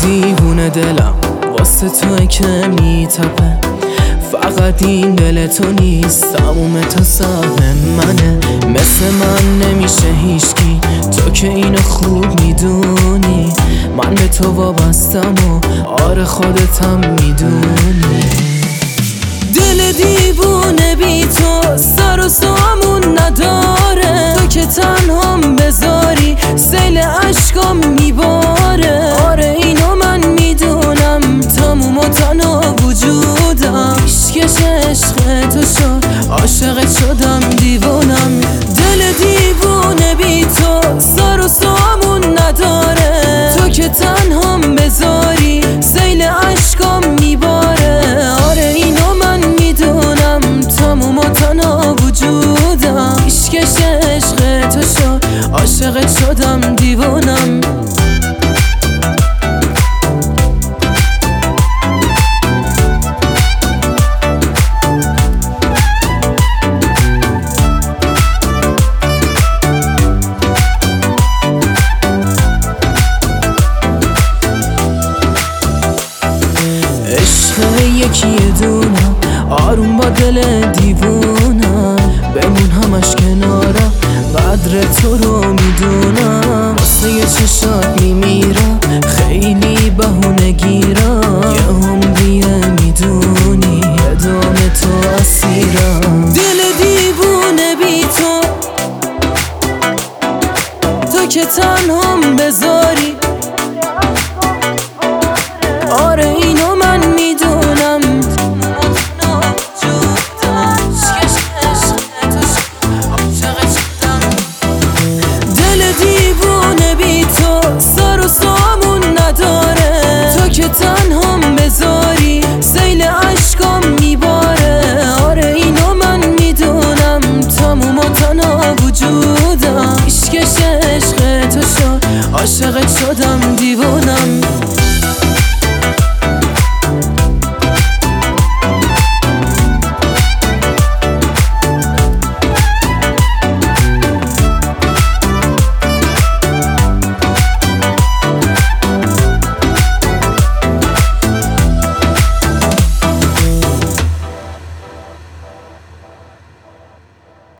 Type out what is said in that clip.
دیوونه دلم واسه توی که میتپه، فقط این دل تو نیست، تموم تو سهم منه. مثل من نمیشه هیچکی، تو که اینو خوب میدونی. من به تو وابستم و آره خودتم میدونی. دل دیوونه بی تو سر و سامون نداره، تو که تنهام بذاری سیل عشقام میباره. آره اینو من میدونم، تموم و تنها وجودم. عشقش عشق تو شد، عاشقت شدم دیوونم. دل دیوونه بی تو سر و سامون نداره، تو که تنهام بذاری سیل عشقام میباره. آره اینو من میدونم، تموم و تنها وجودم. عشقش عشق تو شد، عاشقت شدم دیوونم. عشق یکی دونم، آروم با دل دیوونم. بمون همش کنارم، قدر تو رو میدونم. واسه چشات میمیرم، خیلی بهونه گیرم. یه عمریه میدونی، دام تو اسیرم. دل دیوونه بی تو که تنهام بذاری. آره اینو من میدونم، دل دیوونه بی تو سر و سامون نداره، تو که تنهام بذاری سیل عشقام میباره. آره اینو من میدونم، تموم و تنها وجودم. عشقش عشق تو شد، عاشقت شدم دیوونم.